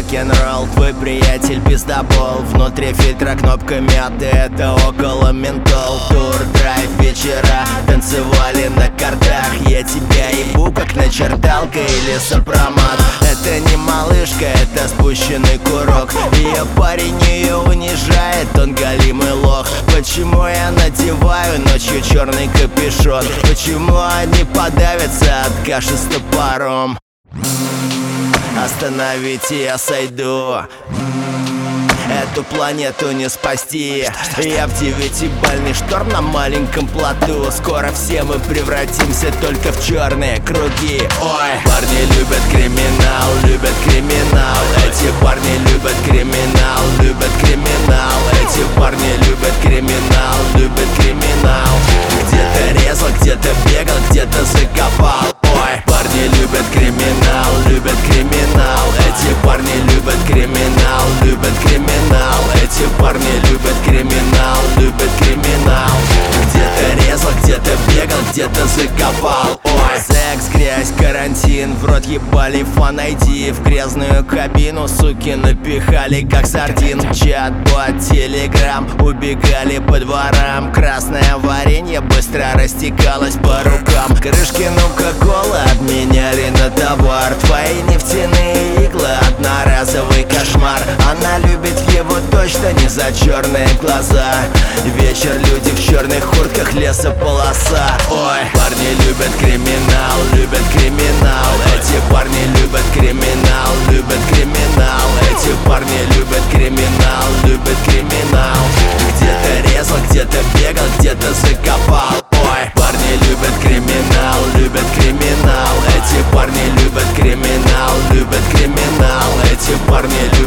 рок-н-ролл. Твой приятель пиздобол, внутри фильтра кнопка мяты, это около ментол. Тур-драйв, вечера, танцевали на картах. Я тебя ебу, как начерталка или сопромат. Это не малышка, это спущенный курок. Ее парень ее унижает, он галимый лох. Почему я надеваю ночью черный капюшон? Почему они подавятся от каши с топором? Остановите, я сойду. Эту планету не спасти. Я в 9-бальный шторм на маленьком плоту. Скоро все мы превратимся только в черные круги. Ой, парни любят криминал, любят криминал. Эти парни любят криминал, любят криминал. Эти парни любят криминал, любят криминал. Где-то резал, где-то бегал, где-то закопал. Ой, парни любят криминал, любят криминал. Эти парни любят криминал, любят криминал. Эти парни любят криминал, любят криминал. Где-то резал, где-то бегал, где-то закопал. Ой, секс, грязь, карантин, в рот ебали фан ID. В грязную кабину суки напихали как сардин. Чат-бот, телеграм, убегали по дворам. Красное варенье быстро растекалось по рукам. Крышки Кока-Колы обменяли на товар. Твои нефтяные иглы, одноразовый кошмар. Она любит его точно не за черные глаза. Вечер, люди в черных куртках, лесополоса. Ой, парни любят криминал, любят криминал. Эти парни любят криминал, любят криминал. Эти парни любят криминал, любят криминал. Где-то резал, где-то бегал, где-то закопал. Ой, парни любят криминал, любят криминал. Эти парни любят криминал, любят криминал. Эти парни